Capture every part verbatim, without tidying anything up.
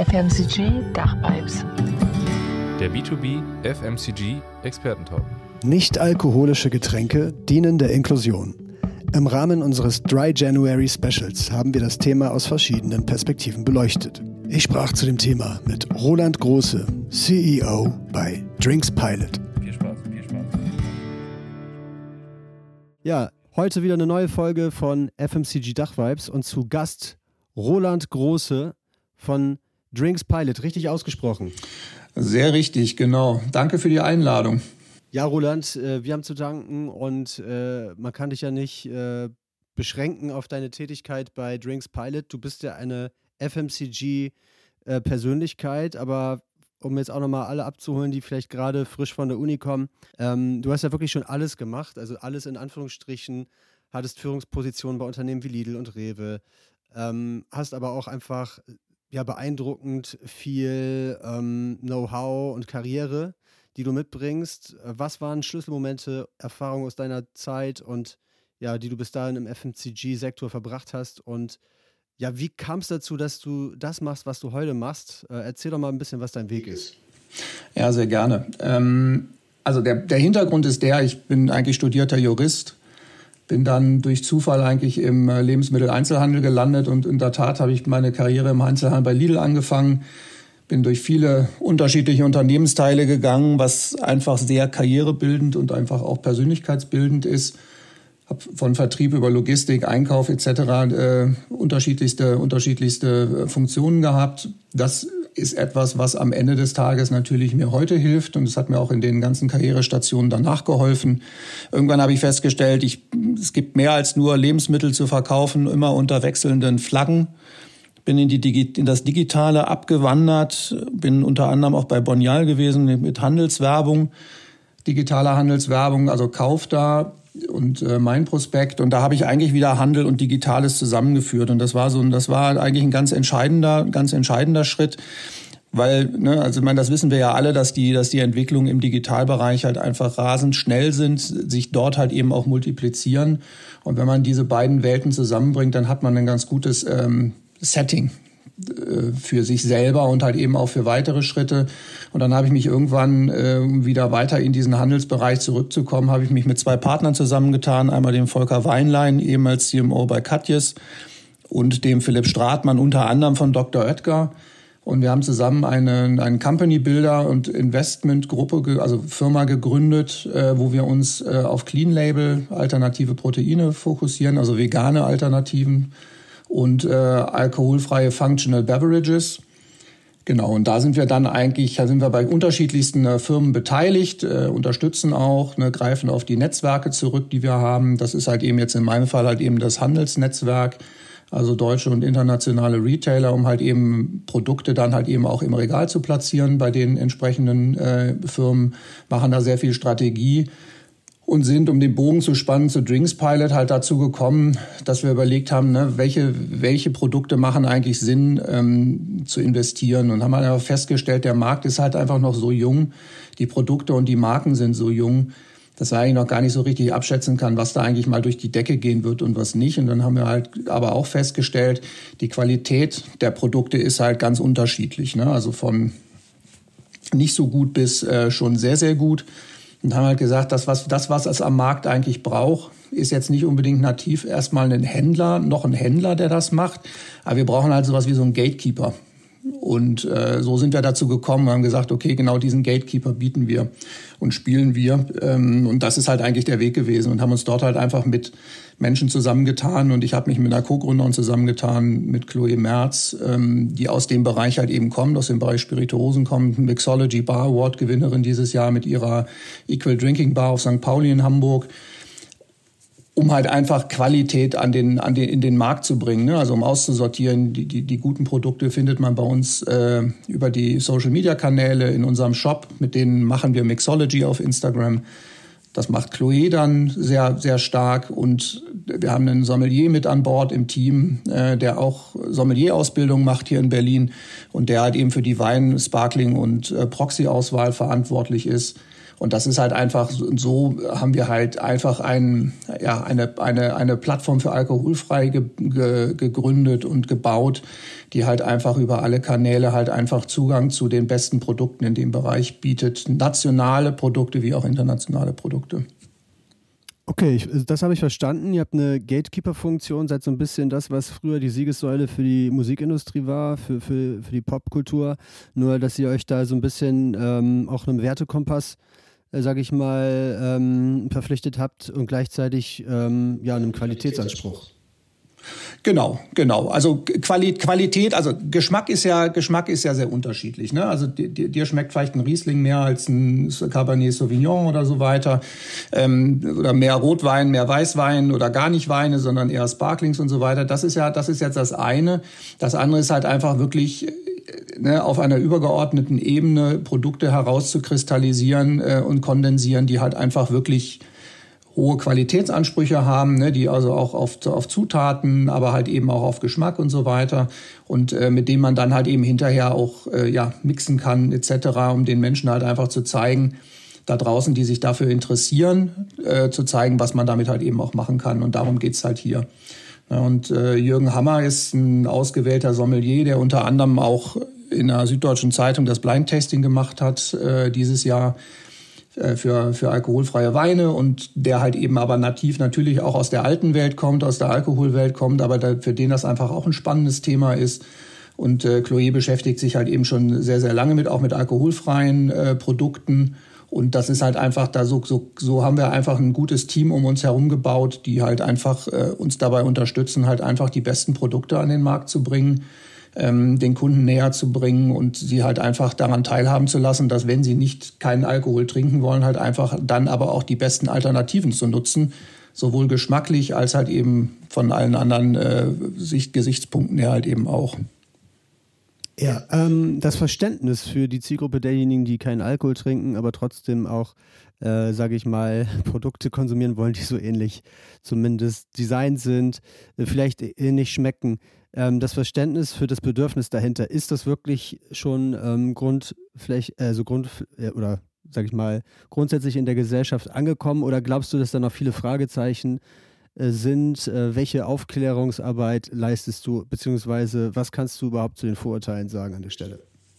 F M C G Dachpipes. Der B zwei B F M C G Expertentalk. Nicht-alkoholische Getränke dienen der Inklusion. Im Rahmen unseres Dry January Specials haben wir das Thema aus verschiedenen Perspektiven beleuchtet. Ich sprach zu dem Thema mit Roland Große, C E O bei Drinks Pilot. Viel Spaß, viel Spaß. Ja, heute wieder eine neue Folge von F M C G Dachvibes und zu Gast Roland Große von Drinks Pilot. Richtig ausgesprochen? Sehr richtig, genau. Danke für die Einladung. Ja, Roland, äh, wir haben zu danken und äh, man kann dich ja nicht äh, beschränken auf deine Tätigkeit bei Drinks Pilot. Du bist ja eine F M C G-Persönlichkeit, äh, aber um jetzt auch nochmal alle abzuholen, die vielleicht gerade frisch von der Uni kommen, ähm, du hast ja wirklich schon alles gemacht, also alles in Anführungsstrichen, hattest Führungspositionen bei Unternehmen wie Lidl und Rewe, ähm, hast aber auch einfach ja, beeindruckend viel ähm, Know-how und Karriere, die du mitbringst. Was waren Schlüsselmomente, Erfahrungen aus deiner Zeit und ja, die du bis dahin im F M C G-Sektor verbracht hast? Und ja, wie kam es dazu, dass du das machst, was du heute machst? Äh, erzähl doch mal ein bisschen, was dein Weg ist. Ja, sehr gerne. Ähm, also der, der Hintergrund ist der, ich bin eigentlich studierter Jurist, bin dann durch Zufall eigentlich im Lebensmitteleinzelhandel gelandet und in der Tat habe ich meine Karriere im Einzelhandel bei Lidl angefangen. Bin durch viele unterschiedliche Unternehmensteile gegangen, was einfach sehr karrierebildend und einfach auch persönlichkeitsbildend ist. Habe von Vertrieb über Logistik, Einkauf et cetera äh, unterschiedlichste, unterschiedlichste Funktionen gehabt. Das ist etwas, was am Ende des Tages natürlich mir heute hilft und es hat mir auch in den ganzen Karrierestationen danach geholfen. Irgendwann habe ich festgestellt, ich, es gibt mehr als nur Lebensmittel zu verkaufen, immer unter wechselnden Flaggen. Bin in, die Digi- in das Digitale abgewandert, bin unter anderem auch bei Bonial gewesen mit Handelswerbung, digitaler Handelswerbung, also Kauf da und äh, mein Prospekt. Und da habe ich eigentlich wieder Handel und Digitales zusammengeführt. Und das war so, das war eigentlich ein ganz entscheidender, ganz entscheidender Schritt, weil, ne, also ich meine, das wissen wir ja alle, dass die, dass die Entwicklungen im Digitalbereich halt einfach rasend schnell sind, sich dort halt eben auch multiplizieren. Und wenn man diese beiden Welten zusammenbringt, dann hat man ein ganz gutes ähm, Setting für sich selber und halt eben auch für weitere Schritte. Und dann habe ich mich irgendwann äh, wieder weiter in diesen Handelsbereich zurückzukommen, habe ich mich mit zwei Partnern zusammengetan, einmal dem Volker Weinlein, ehemals C M O bei Katjes, und dem Philipp Stratmann, unter anderem von Doktor Oetker. Und wir haben zusammen eine, einen Company Builder und Investmentgruppe, also Firma gegründet, äh, wo wir uns äh, auf Clean Label alternative Proteine fokussieren, also vegane Alternativen und äh, alkoholfreie Functional Beverages. Genau, und da sind wir dann eigentlich, da sind wir bei unterschiedlichsten äh, Firmen beteiligt, äh, unterstützen auch, ne, greifen auf die Netzwerke zurück, die wir haben. Das ist halt eben jetzt in meinem Fall halt eben das Handelsnetzwerk, also deutsche und internationale Retailer, um halt eben Produkte dann halt eben auch im Regal zu platzieren bei den entsprechenden äh, Firmen, machen da sehr viel Strategie. Und sind, um den Bogen zu spannen, zu Drinks Pilot halt dazu gekommen, dass wir überlegt haben, ne, welche, welche Produkte machen eigentlich Sinn ähm, zu investieren. Und haben halt einfach festgestellt, der Markt ist halt einfach noch so jung, die Produkte und die Marken sind so jung, dass man eigentlich noch gar nicht so richtig abschätzen kann, was da eigentlich mal durch die Decke gehen wird und was nicht. Und dann haben wir halt aber auch festgestellt, die Qualität der Produkte ist halt ganz unterschiedlich, ne? Also von nicht so gut bis äh, schon sehr, sehr gut. Und haben halt gesagt, das, was, das, was es am Markt eigentlich braucht, ist jetzt nicht unbedingt nativ erstmal ein Händler, noch ein Händler, der das macht. Aber wir brauchen halt sowas wie so einen Gatekeeper. Und äh, so sind wir dazu gekommen und haben gesagt, okay, genau diesen Gatekeeper bieten wir und spielen wir. Ähm, und das ist halt eigentlich der Weg gewesen und haben uns dort halt einfach mit Menschen zusammengetan. Und ich habe mich mit einer Co-Gründerin zusammengetan, mit Chloe Merz, ähm, die aus dem Bereich halt eben kommt, aus dem Bereich Spirituosen kommt. Mixology Bar Award Gewinnerin dieses Jahr mit ihrer Equal Drinking Bar auf Sankt Pauli in Hamburg, um halt einfach Qualität an den, an den, in den Markt zu bringen, ne? Also um auszusortieren. Die, die, die guten Produkte findet man bei uns äh, über die Social-Media-Kanäle in unserem Shop. Mit denen machen wir Mixology auf Instagram. Das macht Chloe dann sehr, sehr stark. Und wir haben einen Sommelier mit an Bord im Team, äh, der auch Sommelier-Ausbildung macht hier in Berlin und der halt eben für die Wein-, Sparkling- und äh, Proxy-Auswahl verantwortlich ist. Und das ist halt einfach, so haben wir halt einfach ein, ja, eine, eine, eine Plattform für alkoholfrei ge, ge, gegründet und gebaut, die halt einfach über alle Kanäle halt einfach Zugang zu den besten Produkten in dem Bereich bietet. Nationale Produkte wie auch internationale Produkte. Okay, ich, das habe ich verstanden. Ihr habt eine Gatekeeper-Funktion, seid so ein bisschen das, was früher die Siegessäule für die Musikindustrie war, für, für, für die Popkultur. Nur, dass ihr euch da so ein bisschen ähm, auch einem Wertekompass, äh, sage ich mal, ähm, verpflichtet habt und gleichzeitig ähm, ja, einem Qualitätsanspruch. Genau, genau. Also Quali- Qualität, also Geschmack ist ja Geschmack ist ja sehr unterschiedlich. Ne? Also dir, dir schmeckt vielleicht ein Riesling mehr als ein Cabernet Sauvignon oder so weiter, ähm, oder mehr Rotwein, mehr Weißwein oder gar nicht Weine, sondern eher Sparklings und so weiter. Das ist ja, das ist jetzt das eine. Das andere ist halt einfach wirklich, ne, auf einer übergeordneten Ebene Produkte herauszukristallisieren äh, und kondensieren, die halt einfach wirklich hohe Qualitätsansprüche haben, ne, die also auch auf, auf Zutaten, aber halt eben auch auf Geschmack und so weiter und äh, mit denen man dann halt eben hinterher auch äh, ja mixen kann et cetera, um den Menschen halt einfach zu zeigen, da draußen, die sich dafür interessieren, äh, zu zeigen, was man damit halt eben auch machen kann, und darum geht's halt hier. Ja, und äh, Jürgen Hammer ist ein ausgewählter Sommelier, der unter anderem auch in der Süddeutschen Zeitung das Blind-Tasting gemacht hat äh, dieses Jahr für für alkoholfreie Weine, und der halt eben aber nativ natürlich auch aus der alten Welt kommt, aus der Alkoholwelt kommt, aber da, für den das einfach auch ein spannendes Thema ist. Und äh, Chloé beschäftigt sich halt eben schon sehr, sehr lange mit, auch mit alkoholfreien äh, Produkten. Und das ist halt einfach, da so, so, so haben wir einfach ein gutes Team um uns herum gebaut, die halt einfach äh, uns dabei unterstützen, halt einfach die besten Produkte an den Markt zu bringen, ähm, den Kunden näher zu bringen und sie halt einfach daran teilhaben zu lassen, dass, wenn sie nicht keinen Alkohol trinken wollen, halt einfach dann aber auch die besten Alternativen zu nutzen, sowohl geschmacklich als halt eben von allen anderen äh, Sicht, Gesichtspunkten her halt eben auch. Ja, ähm, das Verständnis für die Zielgruppe derjenigen, die keinen Alkohol trinken, aber trotzdem auch, äh, sage ich mal, Produkte konsumieren wollen, die so ähnlich zumindest designt sind, äh, vielleicht ähnlich schmecken. Ähm, das Verständnis für das Bedürfnis dahinter, ist das wirklich schon ähm, Grund, vielleicht, also Grund, äh, oder sage ich mal, grundsätzlich in der Gesellschaft angekommen, oder glaubst du, dass da noch viele Fragezeichen äh, sind? Äh, welche Aufklärungsarbeit leistest du, beziehungsweise was kannst du überhaupt zu den Vorurteilen sagen an der Stelle?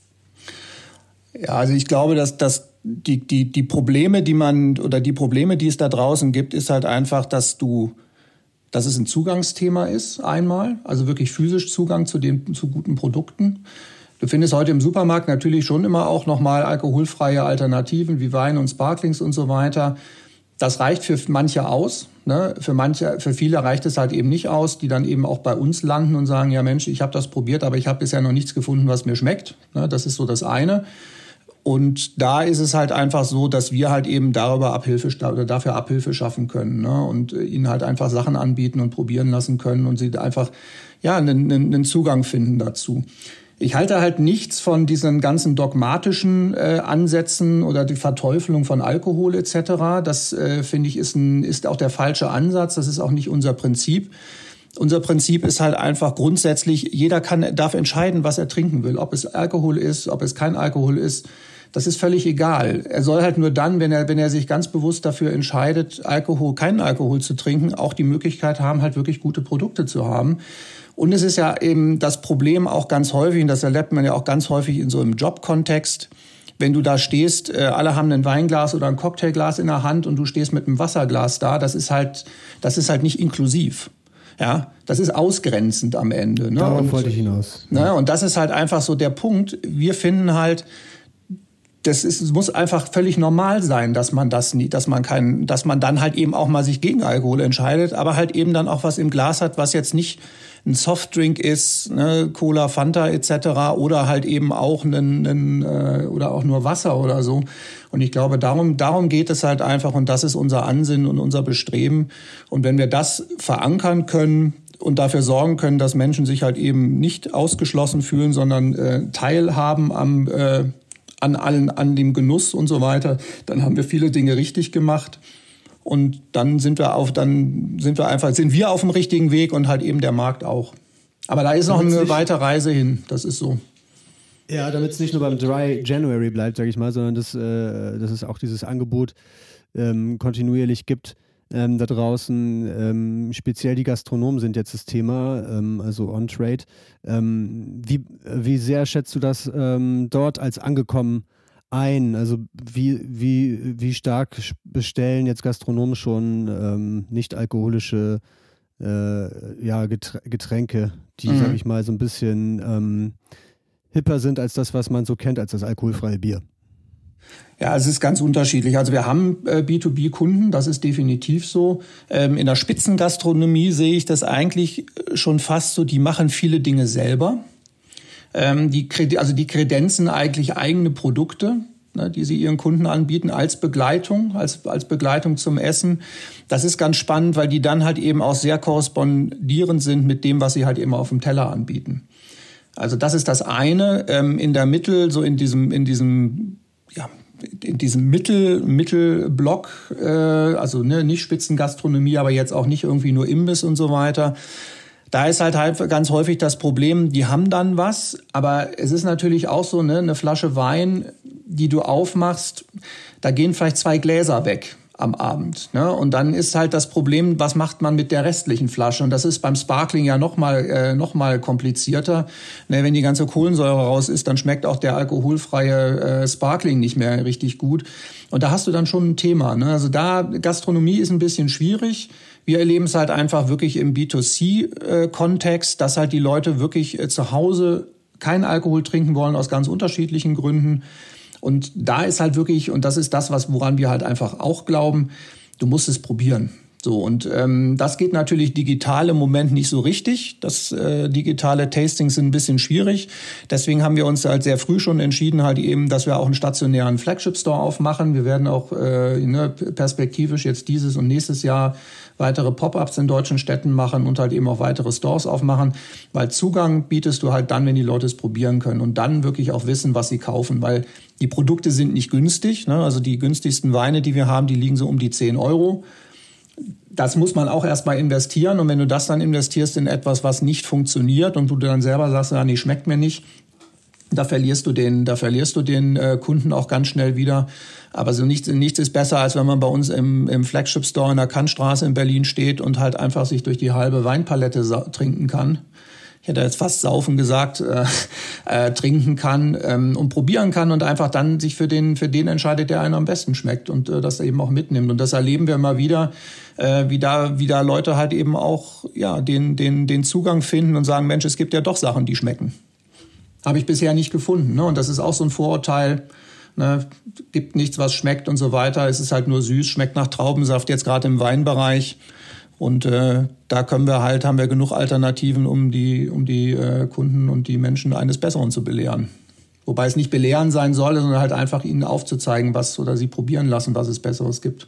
Ja, also ich glaube, dass, dass die, die, die Probleme, die man, oder die Probleme, die es da draußen gibt, ist halt einfach, dass du dass es ein Zugangsthema ist, einmal, also wirklich physisch Zugang zu den, zu guten Produkten. Du findest heute im Supermarkt natürlich schon immer auch nochmal alkoholfreie Alternativen wie Wein und Sparklings und so weiter. Das reicht für manche aus, ne? Für manche, für viele reicht es halt eben nicht aus, die dann eben auch bei uns landen und sagen, ja Mensch, ich habe das probiert, aber ich habe bisher noch nichts gefunden, was mir schmeckt. Ne? Das ist so das eine. Und da ist es halt einfach so, dass wir halt eben darüber Abhilfe oder dafür Abhilfe schaffen können, ne? Und ihnen halt einfach Sachen anbieten und probieren lassen können und sie einfach ja einen, einen Zugang finden dazu. Ich halte halt nichts von diesen ganzen dogmatischen äh, Ansätzen oder die Verteufelung von Alkohol et cetera. Das äh, finde ich ist ein, ist auch der falsche Ansatz. Das ist auch nicht unser Prinzip. Unser Prinzip ist halt einfach grundsätzlich, jeder kann, darf entscheiden, was er trinken will. Ob es Alkohol ist, ob es kein Alkohol ist, das ist völlig egal. Er soll halt nur dann, wenn er, wenn er sich ganz bewusst dafür entscheidet, Alkohol, keinen Alkohol zu trinken, auch die Möglichkeit haben, halt wirklich gute Produkte zu haben. Und es ist ja eben das Problem auch ganz häufig, und das erlebt man ja auch ganz häufig in so einem Jobkontext, wenn du da stehst, äh, alle haben ein Weinglas oder ein Cocktailglas in der Hand und du stehst mit einem Wasserglas da, das ist halt, das ist halt nicht inklusiv. Ja, das ist ausgrenzend am Ende. Ne? Darauf und, wollte ich hinaus. Ne? Und das ist halt einfach so der Punkt. Wir finden halt, das ist, es muss einfach völlig normal sein, dass man das nie, dass man kein, dass man dann halt eben auch mal sich gegen Alkohol entscheidet, aber halt eben dann auch was im Glas hat, was jetzt nicht ein Softdrink ist, ne, Cola, Fanta et cetera, oder halt eben auch einen, einen äh, oder auch nur Wasser oder so. Und ich glaube, darum darum geht es halt einfach, und das ist unser Ansinnen und unser Bestreben. Und wenn wir das verankern können und dafür sorgen können, dass Menschen sich halt eben nicht ausgeschlossen fühlen, sondern äh, teilhaben am äh, an allen, an dem Genuss und so weiter, dann haben wir viele Dinge richtig gemacht. Und dann sind wir auf, dann sind wir einfach, sind wir auf dem richtigen Weg und halt eben der Markt auch. Aber da ist noch eine weite Reise hin. Das ist so. Ja, damit es nicht nur beim Dry January bleibt, sage ich mal, sondern dass, äh, dass es auch dieses Angebot ähm, kontinuierlich gibt ähm, da draußen. Ähm, speziell die Gastronomen sind jetzt das Thema, ähm, also On-Trade. Ähm, wie, wie sehr schätzt du das ähm, dort als angekommen ein? Also wie, wie, wie stark bestellen jetzt Gastronomen schon ähm, nicht alkoholische äh, ja, Getränke, die, mhm. sage ich mal, so ein bisschen ähm, hipper sind als das, was man so kennt als das alkoholfreie Bier? Ja, es ist ganz unterschiedlich. Also wir haben äh, B zwei B-Kunden, das ist definitiv so. Ähm, in der Spitzengastronomie sehe ich das eigentlich schon fast so, die machen viele Dinge selber. Ähm, die, also die kredenzen eigentlich eigene Produkte, ne, die sie ihren Kunden anbieten als Begleitung, als, als Begleitung zum Essen. Das ist ganz spannend, weil die dann halt eben auch sehr korrespondierend sind mit dem, was sie halt eben auf dem Teller anbieten. Also das ist das eine. Ähm, in der Mitte, so in diesem, in diesem, ja, in diesem Mittel, Mittelblock, äh, also ne, nicht Spitzengastronomie, aber jetzt auch nicht irgendwie nur Imbiss und so weiter. Da ist halt, halt ganz häufig das Problem, die haben dann was, aber es ist natürlich auch so, ne, eine Flasche Wein, die du aufmachst, da gehen vielleicht zwei Gläser weg am Abend, ne? Und dann ist halt das Problem, was macht man mit der restlichen Flasche? Und das ist beim Sparkling ja noch mal, äh, noch mal komplizierter. Ne, wenn die ganze Kohlensäure raus ist, dann schmeckt auch der alkoholfreie äh, Sparkling nicht mehr richtig gut. Und da hast du dann schon ein Thema, ne? Also da, Gastronomie ist ein bisschen schwierig. Wir erleben es halt einfach wirklich im B zwei C-Kontext, dass halt die Leute wirklich äh, zu Hause keinen Alkohol trinken wollen aus ganz unterschiedlichen Gründen. Und da ist halt wirklich, und das ist das, was woran wir halt einfach auch glauben, du musst es probieren. So, und ähm, das geht natürlich digital im Moment nicht so richtig. Das äh, digitale Tastings sind ein bisschen schwierig. Deswegen haben wir uns halt sehr früh schon entschieden, halt eben, dass wir auch einen stationären Flagship-Store aufmachen. Wir werden auch äh, ne, perspektivisch jetzt dieses und nächstes Jahr weitere Pop-ups in deutschen Städten machen und halt eben auch weitere Stores aufmachen, weil Zugang bietest du halt dann, wenn die Leute es probieren können und dann wirklich auch wissen, was sie kaufen, weil die Produkte sind nicht günstig, ne? Also die günstigsten Weine, die wir haben, die liegen so um die zehn Euro. Das muss man auch erstmal investieren und wenn du das dann investierst in etwas, was nicht funktioniert und du dann selber sagst, ja, nee, schmeckt mir nicht, da verlierst du den, da verlierst du den äh, Kunden auch ganz schnell wieder. Aber so nichts, nichts ist besser, als wenn man bei uns im, im Flagship Store in der Kantstraße in Berlin steht und halt einfach sich durch die halbe Weinpalette sa- trinken kann. Ich hätte jetzt fast saufen gesagt, äh, äh, trinken kann ähm, und probieren kann und einfach dann sich für den, für den entscheidet, der einem am besten schmeckt und äh, das eben auch mitnimmt. Und das erleben wir immer wieder, äh, wie da, wie da Leute halt eben auch, ja, den, den, den Zugang finden und sagen, Mensch, es gibt ja doch Sachen, die schmecken. Habe ich bisher nicht gefunden, ne? Und das ist auch so ein Vorurteil, ne? Gibt nichts, was schmeckt und so weiter. Es ist halt nur süß, schmeckt nach Traubensaft, jetzt gerade im Weinbereich. Und äh, da können wir halt, haben wir genug Alternativen, um die, um die äh, Kunden und die Menschen eines Besseren zu belehren. Wobei es nicht belehren sein soll, sondern halt einfach ihnen aufzuzeigen, was oder sie probieren lassen, was es Besseres gibt.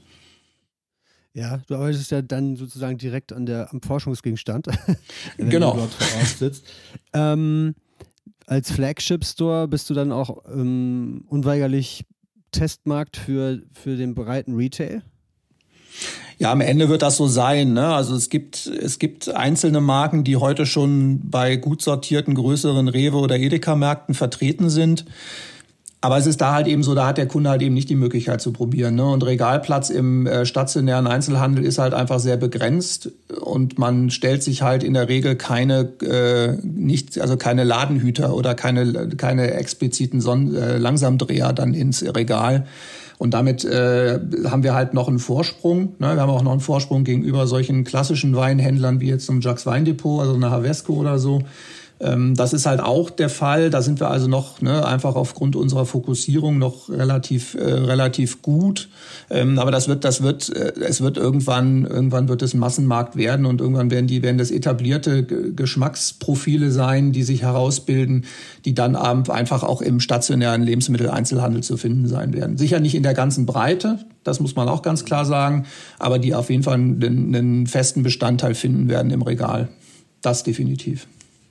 Ja, du arbeitest ja dann sozusagen direkt an der, am Forschungsgegenstand, wenn genau. du dort vor Ort sitzt. Ähm, als Flagship-Store bist du dann auch ähm, unweigerlich Testmarkt für, für den breiten Retail? Ja, am Ende wird das so sein, ne? Also es gibt, es gibt einzelne Marken, die heute schon bei gut sortierten, größeren Rewe- oder Edeka-Märkten vertreten sind. Aber es ist da halt eben so, da hat der Kunde halt eben nicht die Möglichkeit zu probieren, ne? Und Regalplatz im äh, stationären Einzelhandel ist halt einfach sehr begrenzt und man stellt sich halt in der Regel keine, äh, nicht, also keine Ladenhüter oder keine, keine expliziten Son- äh, Langsamdreher dann ins Regal. Und damit äh, haben wir halt noch einen Vorsprung. Ne? Wir haben auch noch einen Vorsprung gegenüber solchen klassischen Weinhändlern wie jetzt zum Jacques Weindepot, also eine Havesco oder so. Ähm, das ist halt auch der Fall. Da sind wir also noch ne, einfach aufgrund unserer Fokussierung noch relativ äh, relativ gut. Ähm, aber das wird das wird äh, es wird irgendwann irgendwann wird es ein Massenmarkt werden und irgendwann werden die werden das etablierte G- Geschmacksprofile sein, die sich herausbilden, die dann einfach auch im stationären Lebensmitteleinzelhandel zu finden sein werden. Sicher nicht in der ganzen Breite, das muss man auch ganz klar sagen, aber die auf jeden Fall einen, einen festen Bestandteil finden werden im Regal. Das definitiv.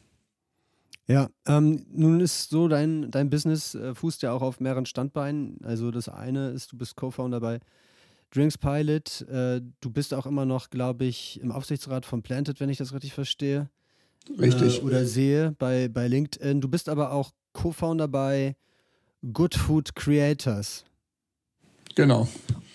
Ja, ähm, nun ist so, dein, dein Business äh, fußt ja auch auf mehreren Standbeinen. Also das eine ist, du bist Co-Founder bei Drinks Pilot. Äh, du bist auch immer noch, glaube ich, im Aufsichtsrat von Planted, wenn ich das richtig verstehe. Richtig. Äh, oder sehe bei, bei LinkedIn. Du bist aber auch Co-Founder bei Good Food Creators. Genau.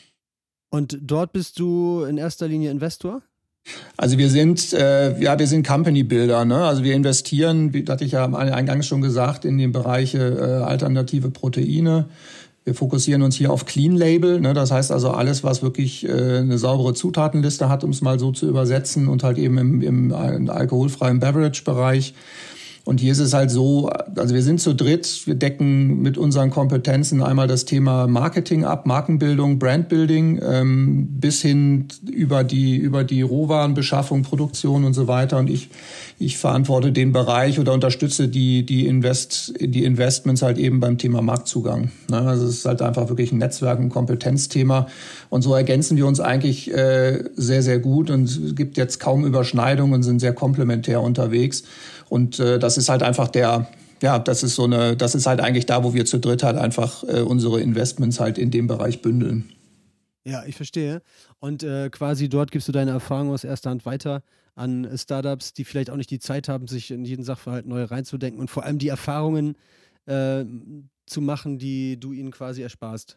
Und dort bist du in erster Linie Investor? Also wir sind, äh, ja, wir sind Company Builder, ne? Also wir investieren, wie hatte ich ja eingangs schon gesagt, in den Bereiche äh, alternative Proteine. Wir fokussieren uns hier auf Clean Label, ne? Das heißt also alles, was wirklich äh, eine saubere Zutatenliste hat, um es mal so zu übersetzen, und halt eben im, im, im alkoholfreien Beverage-Bereich. Und hier ist es halt so, also wir sind zu dritt, wir decken mit unseren Kompetenzen einmal das Thema Marketing ab, Markenbildung, Brandbuilding, ähm, bis hin über die, über die Rohwarenbeschaffung, Produktion und so weiter. Und ich, ich verantworte den Bereich oder unterstütze die, die Invest, die Investments halt eben beim Thema Marktzugang. Ne? Also es ist halt einfach wirklich ein Netzwerk- und Kompetenzthema. Und so ergänzen wir uns eigentlich äh, sehr, sehr gut, und es gibt jetzt kaum Überschneidungen und sind sehr komplementär unterwegs. Und äh, das ist halt einfach der, ja, das ist so eine, das ist halt eigentlich da, wo wir zu dritt halt einfach äh, unsere Investments halt in dem Bereich bündeln. Ja, ich verstehe. Und äh, quasi dort gibst du deine Erfahrung aus erster Hand weiter an äh, Startups, die vielleicht auch nicht die Zeit haben, sich in jeden Sachverhalt neu reinzudenken und vor allem die Erfahrungen äh, zu machen, die du ihnen quasi ersparst.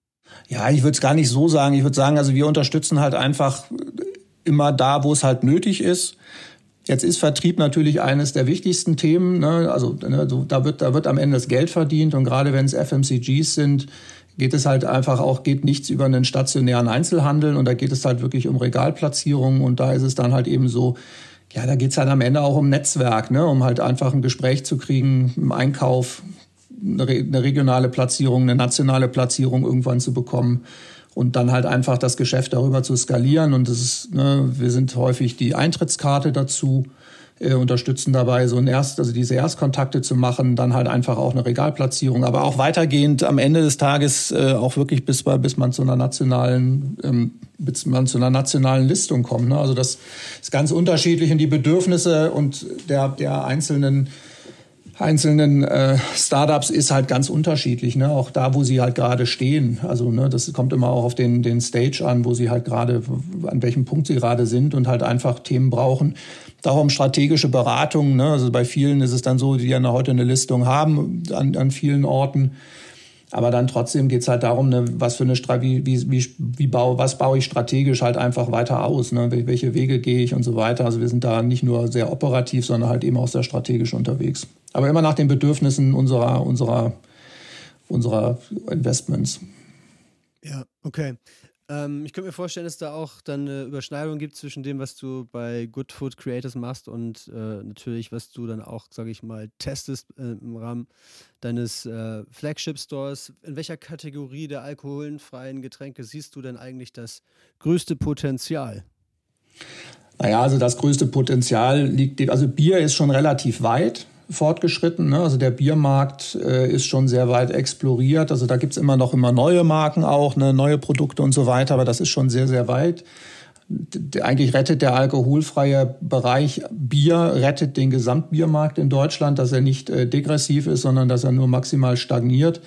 Ja, ich würde es gar nicht so sagen. Ich würde sagen, also wir unterstützen halt einfach immer da, wo es halt nötig ist. Jetzt ist Vertrieb natürlich eines der wichtigsten Themen, ne? Also ne, so, da wird da wird am Ende das Geld verdient, und gerade wenn es F M C Gs sind, geht es halt einfach auch, geht nichts über einen stationären Einzelhandel, und da geht es halt wirklich um Regalplatzierung, und da ist es dann halt eben so, ja, da geht es halt am Ende auch um Netzwerk, ne? Um halt einfach ein Gespräch zu kriegen im Einkauf, eine, eine regionale Platzierung, eine nationale Platzierung irgendwann zu bekommen. Und dann halt einfach das Geschäft darüber zu skalieren. Und das ist, ne, wir sind häufig die Eintrittskarte dazu, äh, unterstützen dabei, so ein Erst, also diese Erstkontakte zu machen, dann halt einfach auch eine Regalplatzierung, aber auch weitergehend am Ende des Tages äh, auch wirklich bis, bis man zu einer nationalen, ähm, bis man zu einer nationalen Listung kommt. Ne? Also das ist ganz unterschiedlich, und die Bedürfnisse und der, der einzelnen einzelnen äh, Startups ist halt ganz unterschiedlich, ne? Auch da, wo sie halt gerade stehen. Also ne, das kommt immer auch auf den, den Stage an, wo sie halt gerade, an welchem Punkt sie gerade sind und halt einfach Themen brauchen. Darum strategische Beratung, ne? Also bei vielen ist es dann so, die ja heute eine Listung haben an, an vielen Orten. Aber dann trotzdem geht's halt darum, ne, was für eine wie wie wie, wie baue was baue ich strategisch halt einfach weiter aus, ne? Welche Wege gehe ich und so weiter. Also wir sind da nicht nur sehr operativ, sondern halt eben auch sehr strategisch unterwegs. Aber immer nach den Bedürfnissen unserer unserer unserer Investments. Ja, okay. Ähm, ich könnte mir vorstellen, dass da auch dann eine Überschneidung gibt zwischen dem, was du bei Good Food Creators machst, und äh, natürlich, was du dann auch, sage ich mal, testest äh, im Rahmen deines äh, Flagship-Stores. In welcher Kategorie der alkoholfreien Getränke siehst du denn eigentlich das größte Potenzial? Naja, also das größte Potenzial liegt, also Bier ist schon relativ weit fortgeschritten, ne? Also der Biermarkt äh, ist schon sehr weit exploriert. Also da gibt's immer noch immer neue Marken auch, ne? Neue Produkte und so weiter, aber das ist schon sehr, sehr weit. D- eigentlich rettet der alkoholfreie Bereich Bier, rettet den Gesamtbiermarkt in Deutschland, dass er nicht äh, degressiv ist, sondern dass er nur maximal stagniert.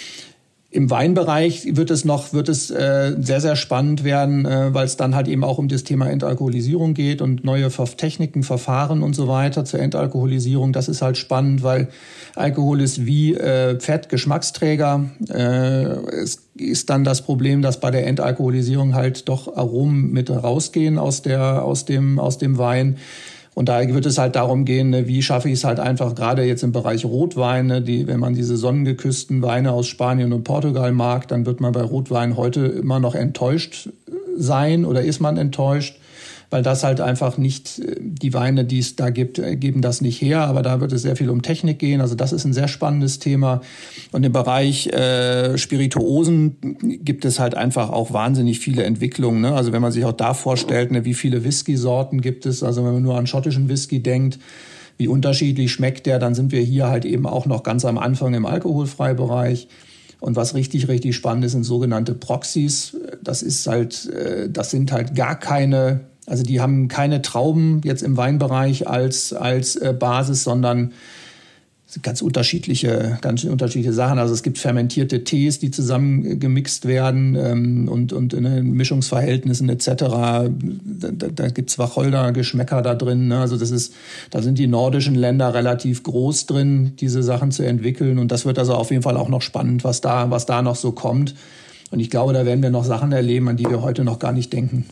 Im Weinbereich wird es noch, wird es äh, sehr, sehr spannend werden, äh, weil es dann halt eben auch um das Thema Entalkoholisierung geht und neue Techniken, Verfahren und so weiter zur Entalkoholisierung. Das ist halt spannend, weil Alkohol ist wie äh, Fett, Geschmacksträger. Äh, es ist dann das Problem, dass bei der Entalkoholisierung halt doch Aromen mit rausgehen aus der, aus dem, aus dem Wein. Und da wird es halt darum gehen, wie schaffe ich es halt einfach, gerade jetzt im Bereich Rotweine, die, wenn man diese sonnengeküssten Weine aus Spanien und Portugal mag, dann wird man bei Rotwein heute immer noch enttäuscht sein, oder ist man enttäuscht, weil das halt einfach nicht, die Weine, die es da gibt, geben das nicht her. Aber da wird es sehr viel um Technik gehen. Also das ist ein sehr spannendes Thema. Und im Bereich äh, Spirituosen gibt es halt einfach auch wahnsinnig viele Entwicklungen. Ne? Also wenn man sich auch da vorstellt, ne, wie viele Whisky-Sorten gibt es, also wenn man nur an schottischen Whisky denkt, wie unterschiedlich schmeckt der, dann sind wir hier halt eben auch noch ganz am Anfang im Alkoholfreibereich. Und was richtig, richtig spannend ist, sind sogenannte Proxys. Das ist halt, das sind halt gar keine, also die haben keine Trauben jetzt im Weinbereich als, als Basis, sondern ganz unterschiedliche, ganz unterschiedliche Sachen. Also es gibt fermentierte Tees, die zusammen gemixt werden ähm, und, und in den Mischungsverhältnissen et cetera. Da, da, da gibt es Wacholder-Geschmäcker da drin. Ne? Also das ist, da sind die nordischen Länder relativ groß drin, diese Sachen zu entwickeln. Und das wird also auf jeden Fall auch noch spannend, was da, was da noch so kommt. Und ich glaube, da werden wir noch Sachen erleben, an die wir heute noch gar nicht denken.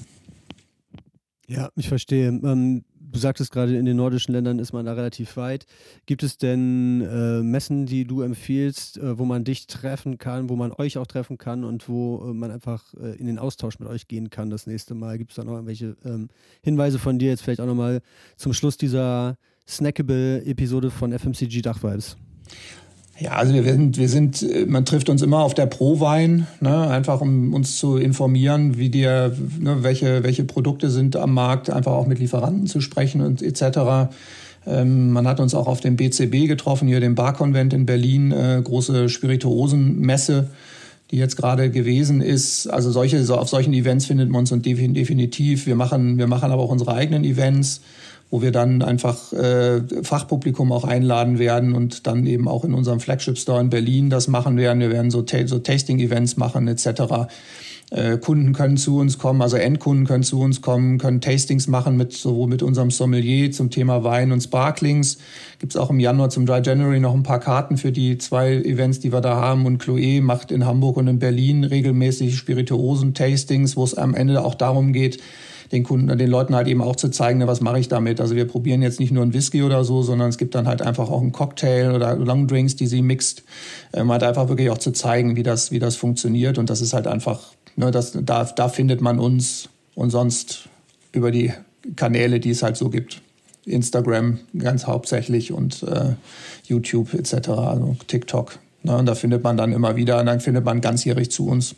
Ja, ich verstehe. Ähm, du sagtest gerade, in den nordischen Ländern ist man da relativ weit. Gibt es denn äh, Messen, die du empfiehlst, äh, wo man dich treffen kann, wo man euch auch treffen kann und wo äh, man einfach äh, in den Austausch mit euch gehen kann das nächste Mal? Gibt es da noch irgendwelche ähm, Hinweise von dir jetzt vielleicht auch nochmal zum Schluss dieser Snackable-Episode von F M C G Dachvibes? Ja, also wir sind, wir sind, man trifft uns immer auf der ProWein, ne, einfach um uns zu informieren, wie dir, ne, welche, welche Produkte sind am Markt, einfach auch mit Lieferanten zu sprechen und et cetera. Ähm, man hat uns auch auf dem B C B getroffen, hier dem Barkonvent in Berlin, äh, große Spirituosenmesse, die jetzt gerade gewesen ist. Also solche, so auf solchen Events findet man uns und definitiv. Wir machen, wir machen aber auch unsere eigenen Events, wo wir dann einfach äh, Fachpublikum auch einladen werden und dann eben auch in unserem Flagship-Store in Berlin das machen werden. Wir werden so, ta- so Tasting-Events machen et cetera. Äh, Kunden können zu uns kommen, also Endkunden können zu uns kommen, können Tastings machen mit sowohl mit unserem Sommelier zum Thema Wein und Sparklings. Gibt es auch im Januar zum Dry January noch ein paar Karten für die zwei Events, die wir da haben. Und Chloé macht in Hamburg und in Berlin regelmäßig Spirituosen-Tastings, wo es am Ende auch darum geht, den Kunden, den Leuten halt eben auch zu zeigen, ne, was mache ich damit. Also wir probieren jetzt nicht nur einen Whisky oder so, sondern es gibt dann halt einfach auch einen Cocktail oder Longdrinks, die sie mixt, ähm, halt einfach wirklich auch zu zeigen, wie das, wie das funktioniert. Und das ist halt einfach, ne, das, da, da findet man uns und sonst über die Kanäle, die es halt so gibt. Instagram ganz hauptsächlich und äh, YouTube et cetera, also TikTok. Ne, und da findet man dann immer wieder, und dann findet man ganzjährig zu uns.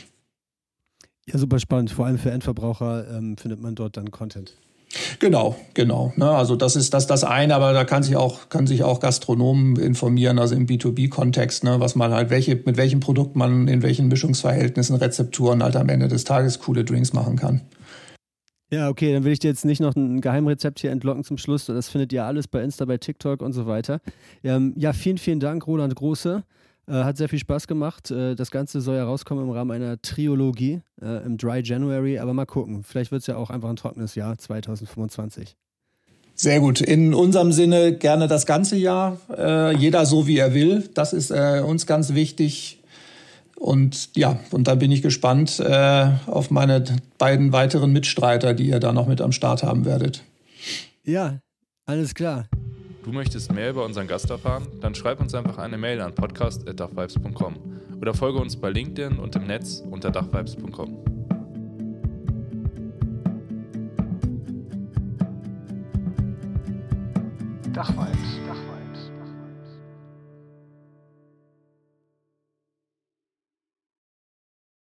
Ja, super spannend. Vor allem für Endverbraucher ähm, findet man dort dann Content. Genau, genau. Ne, also das ist das, das eine, aber da kann sich auch, kann sich auch Gastronomen informieren, also im B zwei B-Kontext, ne, was man halt, welche, mit welchem Produkt man in welchen Mischungsverhältnissen, Rezepturen halt am Ende des Tages coole Drinks machen kann. Ja, okay, dann will ich dir jetzt nicht noch ein Geheimrezept hier entlocken zum Schluss. Das findet ihr alles bei Insta, bei TikTok und so weiter. Ähm, ja, vielen, vielen Dank, Roland Große. Äh, hat sehr viel Spaß gemacht. Äh, das Ganze soll ja rauskommen im Rahmen einer Triologie äh, im Dry January. Aber mal gucken. Vielleicht wird es ja auch einfach ein trockenes Jahr zwanzig fünfundzwanzig. Sehr gut. In unserem Sinne gerne das ganze Jahr. Äh, jeder so, wie er will. Das ist äh, uns ganz wichtig. Und ja, und dann bin ich gespannt äh, auf meine beiden weiteren Mitstreiter, die ihr da noch mit am Start haben werdet. Ja, alles klar. Du möchtest mehr über unseren Gast erfahren? Dann schreib uns einfach eine Mail an podcast at dachvibes punkt com oder folge uns bei LinkedIn und im Netz unter dachvibes punkt com. Dachvibes.